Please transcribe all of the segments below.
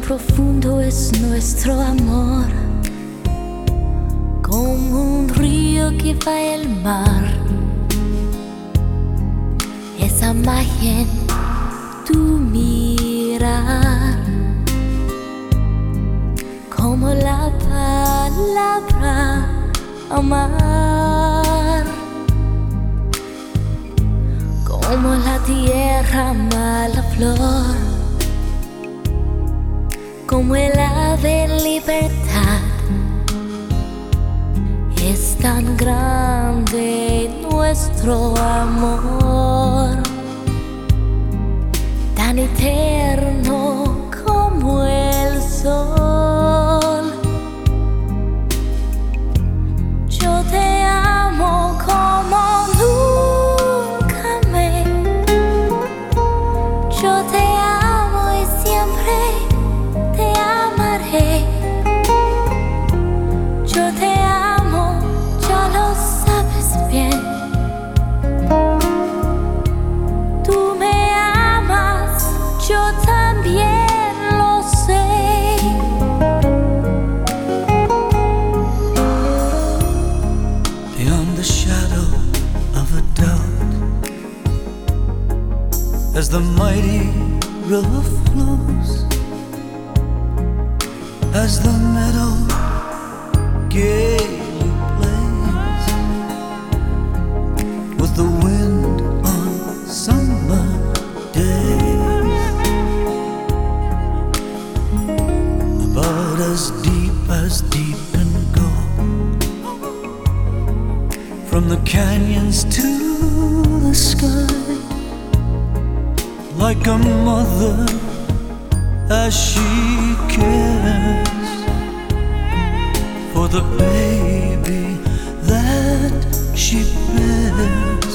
profundo es nuestro amor, como un río que va al mar. Esa magia en tu mirar, como la palabra amar, como la tierra ama la flor, como el ave libertad. Es tan grande nuestro amor, tan eterno como el sol. Yo te amo como nunca amé. Yo te amo y siempre te amaré. Yo te amo, ya lo sabes bien. Tú me amas, yo también lo sé. Beyond the shadow of a doubt, as the mighty river flows, as the meadow gaily plays with the wind on summer days, about as deep can go, from the canyons to the sky, like a mother as she cares for the baby that she bears.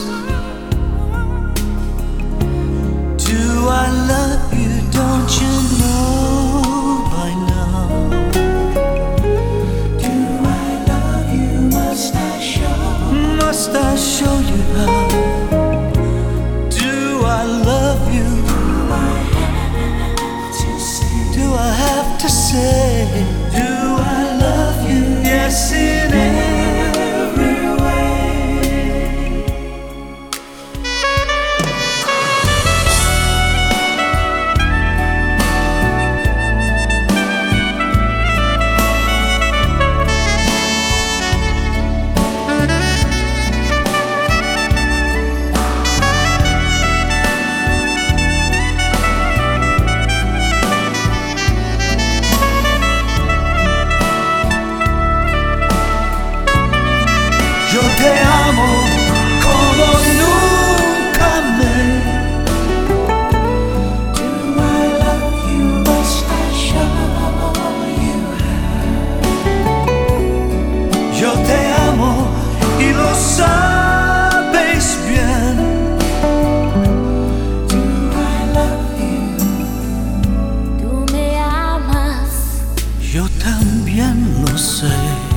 Do I love you? Don't you know by now? Do I love you? Must I show? Must I show you how? Do I love you? Do I have to say? Do I love you? Yes, in every way. Yo te amo como nunca amé. Do I love you? Must I show you how? Yo te amo y lo sabes bien. Do I love you? Tú me amas, Yo también lo sé.